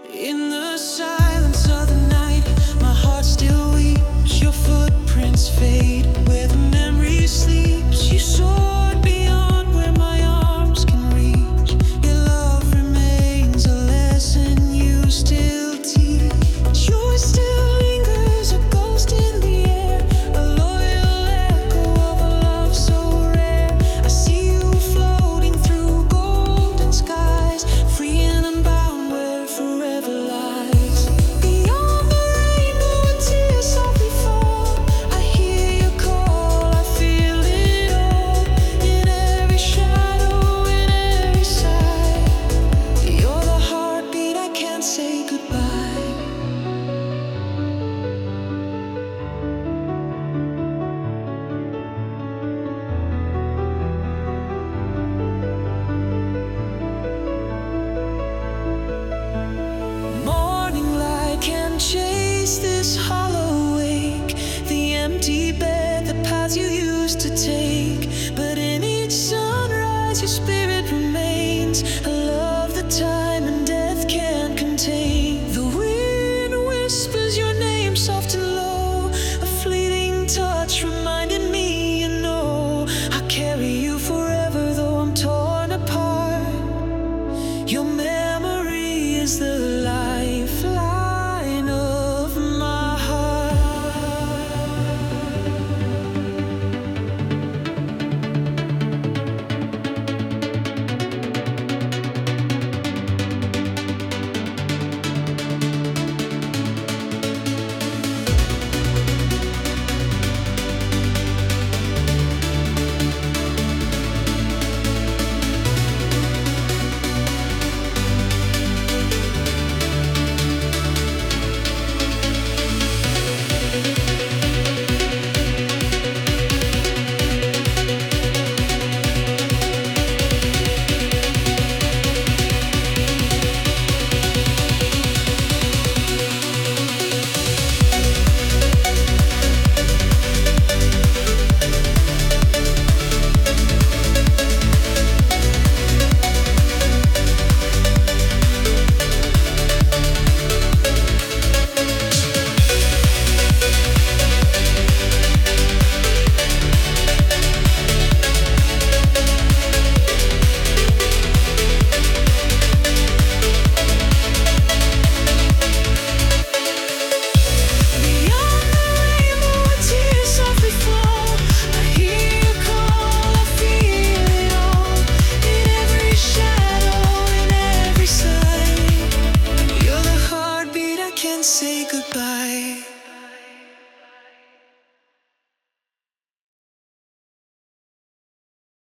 In the silence of the night, my heart still weeps. Your footprints fade where the memory sleeps. You soared beyond where my arms can reach. Your love remains a lesson you still teach. Yours still lingers, a ghost in the air, a loyal echo of a love so rare. I see you floating through golden skies, free and unbound where forever lies. Beyond the rainbow, where tears softly fall, I hear you call, I feel it all. In every shadow, in every sigh, you're the heartbeat I can't say goodbye. Morning light can chase this hollow wake, the empty bed, the paths you used to take. But in each sunrise, your spirit remains, a love that time and death can't contain. The wind whispers your name soft and low, a fleeting touch reminding me, you know, I'll carry you forever though I'm torn apart. Your memory is the lifeline of my heart. Beyond the rainbow, where tears softly fall, I hear you call, I feel it all. In every shadow, in every sigh, you're the heartbeat I can't say goodbye.